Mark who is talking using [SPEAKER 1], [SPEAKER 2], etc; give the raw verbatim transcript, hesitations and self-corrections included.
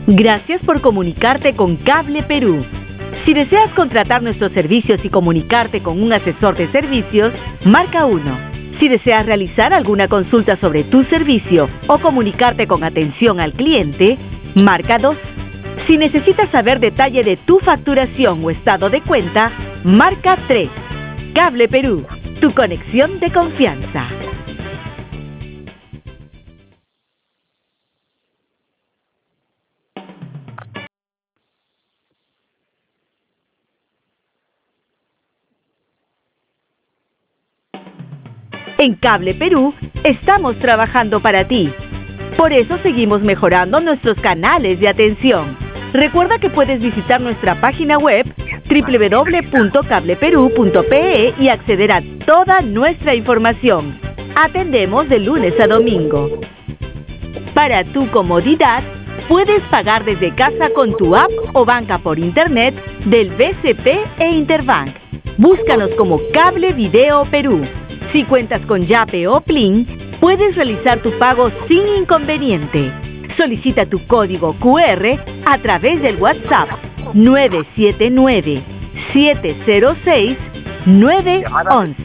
[SPEAKER 1] Gracias por comunicarte con Cable Perú. Si deseas contratar nuestros servicios y comunicarte con un asesor de servicios, marca uno. Si deseas realizar alguna consulta sobre tu servicio o comunicarte con atención al cliente, marca dos. Si necesitas saber detalle de tu facturación o estado de cuenta, marca tres. Cable Perú, tu conexión de confianza. En Cable Perú estamos trabajando para ti. Por eso seguimos mejorando nuestros canales de atención. Recuerda que puedes visitar nuestra página web doble u doble u doble u punto cable perú punto pe e y acceder a toda nuestra información. Atendemos de lunes a domingo. Para tu comodidad, puedes pagar desde casa con tu app o banca por internet del B C P e Interbank. Búscanos como Cable Video Perú. Si cuentas con Yape o Plin, puedes realizar tu pago sin inconveniente. Solicita tu código cu erre a través del WhatsApp nueve siete nueve, siete cero seis, nueve uno uno.